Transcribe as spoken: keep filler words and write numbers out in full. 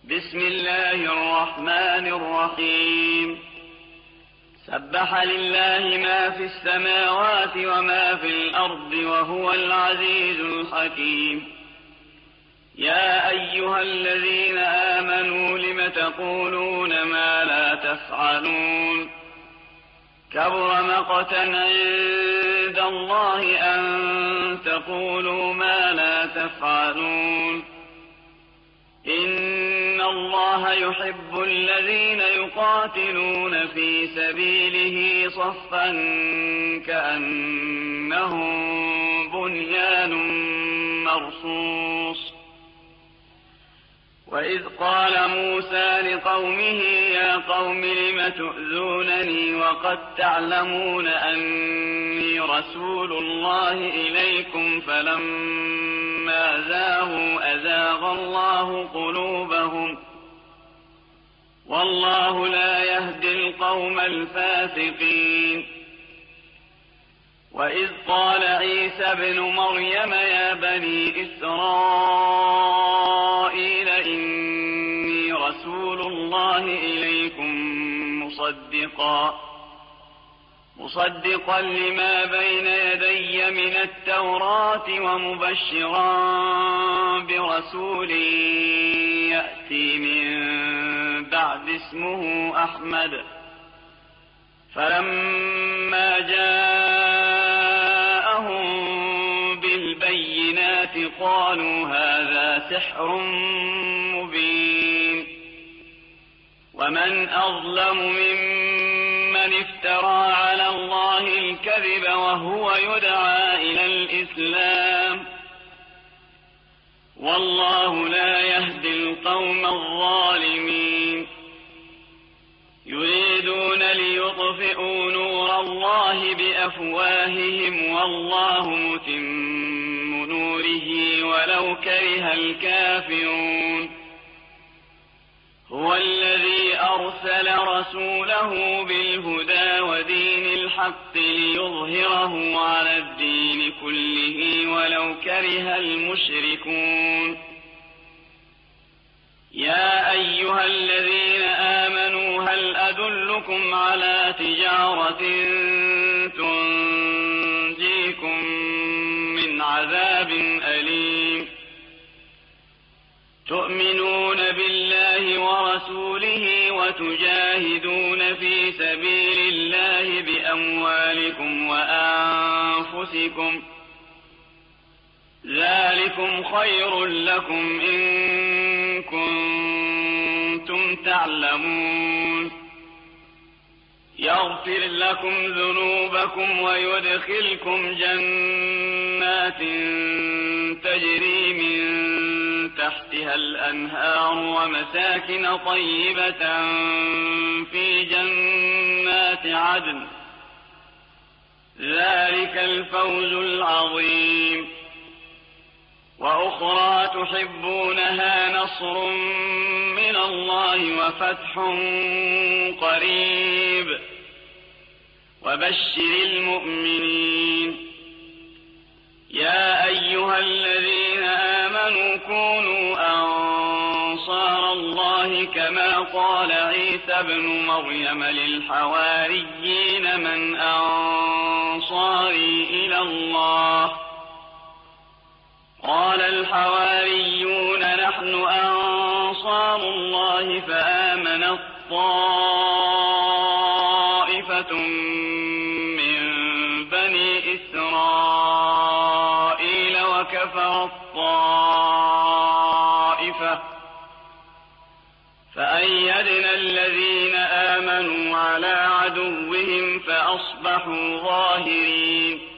بسم الله الرحمن الرحيم. سبح لله ما في السماوات وما في الأرض وهو العزيز الحكيم. يا أيها الذين آمنوا لم تقولون ما لا تفعلون؟ كبر مقتا عند الله أن تقولوا ما لا تفعلون. إن الله يحب الذين يقاتلون في سبيله صفا كأنهم بنيان مرصوص. وإذ قال موسى لقومه يا قوم لم تؤذونني وقد تعلمون أني رسول الله إليكم فلما زاغوا أزاغ الله قلوبهم والله لا يهدي القوم الفاسقين. وإذ قال عيسى ابن مريم يا بني إسرائيل إني رسول الله إليكم مصدقا مصدقا لما بين يدي من التوراة ومبشرا برسول يأتي من بعد اسمه أحمد. فلما جاءهم بالبينات قالوا هذا سحر مبين. ومن أظلم ممن افترى على الله الكذب وهو يدعى إلى الإسلام والله لا يهدي القوم الظالمين. يريدون ليطفئوا نور الله بأفواههم والله متم نوره ولو كره الكافرون. هو الذي أرسل رسوله بالهدى ودين الحق ليظهره على الدين كله ولو كره المشركون. يا أيها الذين آمنوا هل أدلكم على تجارة تنجيكم من عذاب أليم؟ تؤمنون بالله ورسوله وتجاهدون في سبيل الله بأموالكم وأنفسكم ذلكم خير لكم إن كنتم تعلمون. يغفر لكم ذنوبكم ويدخلكم جنات تجري من تحتها الأنهار ومساكن طيبة في جنات عدن ذلك الفوز العظيم. وأخرى تحبونها نصر من الله وفتح قريب وبشر المؤمنين. يا أيها الذين آمنوا كونوا أنصار الله كما قال عيسى ابن مريم للحواريين من أنصاري إلى الله؟ قال الحواريون نحن أنصار الله فآمنت طائفة من بني إسرائيل وكفرت طائفة فأيدنا الذين آمنوا على عدوهم فأصبحوا ظاهرين.